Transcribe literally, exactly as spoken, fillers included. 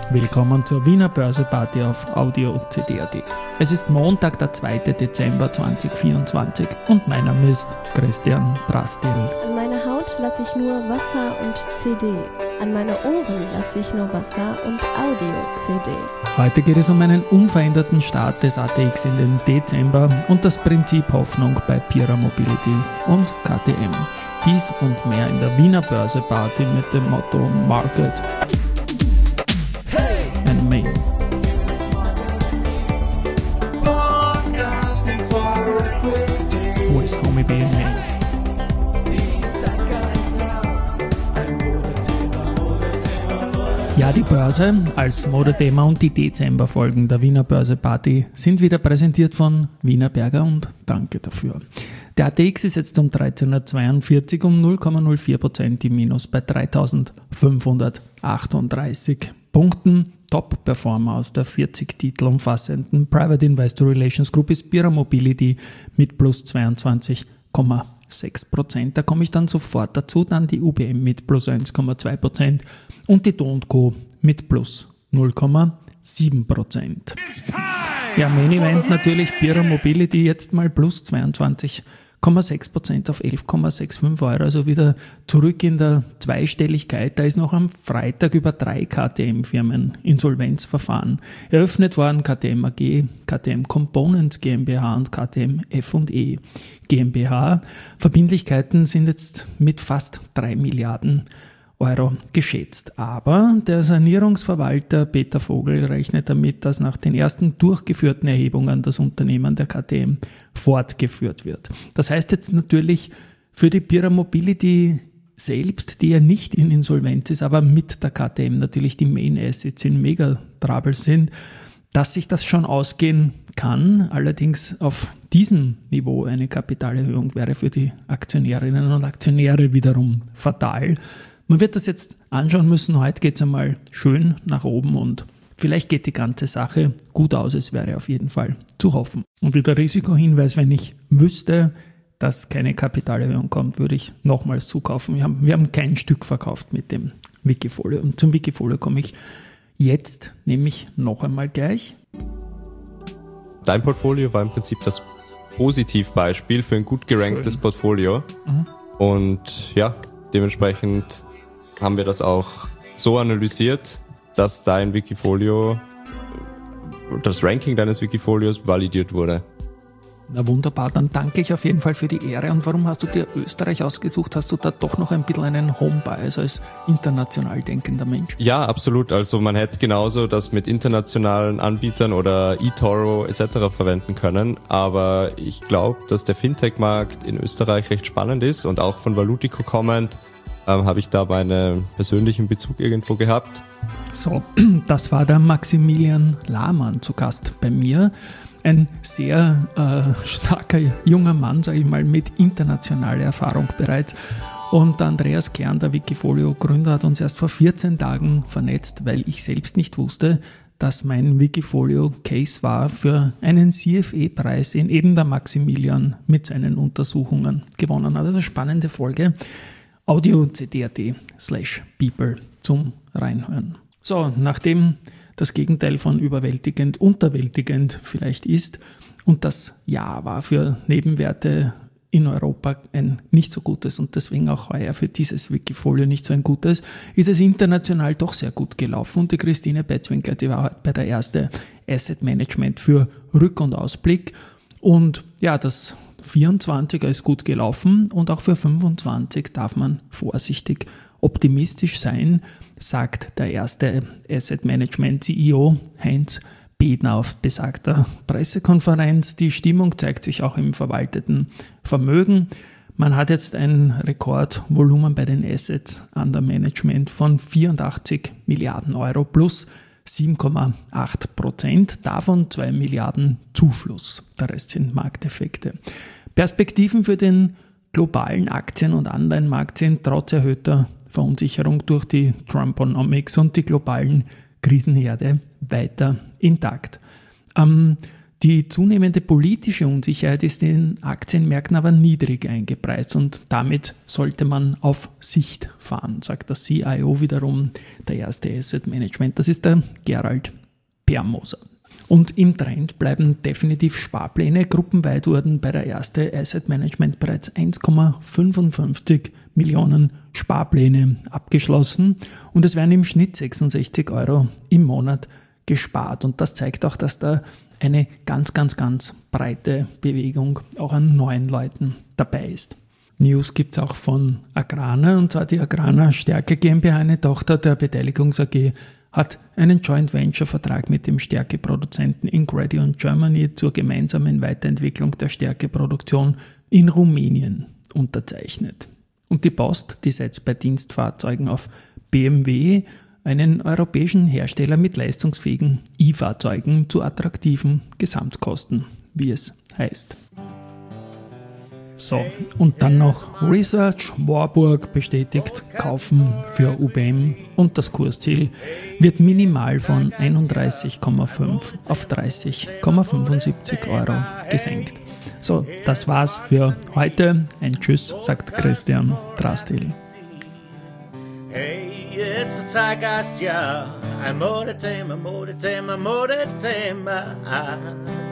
Willkommen zur Wiener Börse-Party auf Audio C D punkt A T. Es ist Montag, der zweite Dezember zweitausendvierundzwanzig und mein Name ist Christian Drastil. An meiner Haut lasse ich nur Wasser und C D. An meine Ohren lasse ich nur Wasser und Audio-C D. Heute geht es um einen unveränderten Start des A T X in den Dezember und das Prinzip Hoffnung bei Pira Mobility und K T M. Dies und mehr in der Wiener Börse-Party mit dem Motto Market and Me. Wo ist Homie B and Me? Ja, die Börse als Modethema und die Dezemberfolgen der Wiener Börse-Party sind wieder präsentiert von Wienerberger und danke dafür. Der A T X ist jetzt um dreizehnhundertzweiundvierzig um null Komma null vier Prozent im Minus bei dreitausendfünfhundertachtunddreißig Punkten. Top-Performer aus der vierzig Titel umfassenden Private Investor Relations Group ist Pira Mobility mit plus zweiundzwanzig Komma sechs Prozent. Da komme ich dann sofort dazu. Dann die U B M mit plus eins Komma zwei Prozent und die Do und Co. mit plus null Komma sieben Prozent. Ja, Main Event natürlich Pira Mobility jetzt mal plus zweiundzwanzig Komma sechs Prozent auf elf Komma fünfundsechzig Euro, also wieder zurück in der Zweistelligkeit. Da ist noch am Freitag über drei K T M-Firmen Insolvenzverfahren eröffnet worden. K T M A G, K T M Components GmbH und K T M F und E GmbH. Verbindlichkeiten sind jetzt mit fast drei Milliarden Euro geschätzt. Aber der Sanierungsverwalter Peter Vogel rechnet damit, dass nach den ersten durchgeführten Erhebungen das Unternehmen der K T M fortgeführt wird. Das heißt jetzt natürlich für die Pira Mobility selbst, die ja nicht in Insolvenz ist, aber mit der K T M natürlich die Main Assets in Mega-Trouble sind, dass sich das schon ausgehen kann. Allerdings auf diesem Niveau eine Kapitalerhöhung wäre für die Aktionärinnen und Aktionäre wiederum fatal. Man wird das jetzt anschauen müssen. Heute geht es einmal schön nach oben und vielleicht geht die ganze Sache gut aus. Es wäre auf jeden Fall zu hoffen. Und wieder Risikohinweis, wenn ich wüsste, dass keine Kapitalerhöhung kommt, würde ich nochmals zukaufen. Wir haben, wir haben kein Stück verkauft mit dem Wikifolio. Und zum Wikifolio komme ich jetzt nämlich noch einmal gleich. Dein Portfolio war im Prinzip das Positivbeispiel für ein gut geranktes Schön. Portfolio. Mhm. Und ja, dementsprechend haben wir das auch so analysiert, dass dein Wikifolio, das Ranking deines Wikifolios validiert wurde. Na wunderbar, dann danke ich auf jeden Fall für die Ehre. Und warum hast du dir Österreich ausgesucht? Hast du da doch noch ein bisschen einen Home-Bias als international denkender Mensch? Ja, absolut. Also man hätte genauso das mit internationalen Anbietern oder eToro et cetera verwenden können. Aber ich glaube, dass der Fintech-Markt in Österreich recht spannend ist und auch von Valutico kommend ähm, habe ich da meinen persönlichen Bezug irgendwo gehabt. So, das war der Maximilian Lahmann zu Gast bei mir. Ein sehr äh, starker junger Mann, sage ich mal, mit internationaler Erfahrung bereits. Und Andreas Kern, der Wikifolio-Gründer, hat uns erst vor vierzehn Tagen vernetzt, weil ich selbst nicht wusste, dass mein Wikifolio-Case war für einen C F E-Preis, den eben der Maximilian mit seinen Untersuchungen gewonnen hat. Also spannende Folge. Audio C D punkt A T slash people zum Reinhören. So, nachdem das Gegenteil von überwältigend, unterwältigend vielleicht ist und das Jahr war für Nebenwerte in Europa ein nicht so gutes und deswegen auch heuer für dieses Wikifolio nicht so ein gutes, ist es international doch sehr gut gelaufen und die Christine Betzwinkler, die war heute bei der erste Asset Management für Rück- und Ausblick und ja, das vierundzwanziger ist gut gelaufen und auch für fünfundzwanzig darf man vorsichtig optimistisch sein, sagt der erste Asset Management C E O Heinz Bedner auf besagter Pressekonferenz. Die Stimmung zeigt sich auch im verwalteten Vermögen. Man hat jetzt ein Rekordvolumen bei den Assets under Management von vierundachtzig Milliarden Euro plus sieben Komma acht Prozent, davon zwei Milliarden Zufluss. Der Rest sind Markteffekte. Perspektiven für den globalen Aktien- und Anleihenmarkt sind trotz erhöhter Verunsicherung durch die Trumponomics und die globalen Krisenherde weiter intakt. Am Die zunehmende politische Unsicherheit ist in den Aktienmärkten aber niedrig eingepreist und damit sollte man auf Sicht fahren, sagt der C I O wiederum der Erste Asset Management. Das ist der Gerald Permoser. Und im Trend bleiben definitiv Sparpläne. Gruppenweit wurden bei der Erste Asset Management bereits eins Komma fünfundfünfzig Millionen Sparpläne abgeschlossen und es werden im Schnitt sechsundsechzig Euro im Monat gespart. Und das zeigt auch, dass da eine ganz, ganz, ganz breite Bewegung auch an neuen Leuten dabei ist. News gibt es auch von Agrana, und zwar die Agrana Stärke GmbH, eine Tochter der Beteiligungs-A G, hat einen Joint Venture Vertrag mit dem Stärkeproduzenten Ingredion Germany zur gemeinsamen Weiterentwicklung der Stärkeproduktion in Rumänien unterzeichnet. Und die Post, die setzt bei Dienstfahrzeugen auf B M W, einen europäischen Hersteller mit leistungsfähigen E-Fahrzeugen zu attraktiven Gesamtkosten, wie es heißt. So, und dann noch Research. Warburg bestätigt Kaufen für U B M und das Kursziel wird minimal von einunddreißig Komma fünf auf dreißig Komma fünfundsiebzig Euro gesenkt. So, das war's für heute. Ein Tschüss, sagt Christian Drastil. Hey, it's the Zeitgeist, ja. Ein Modethema, Modethema, Modethema.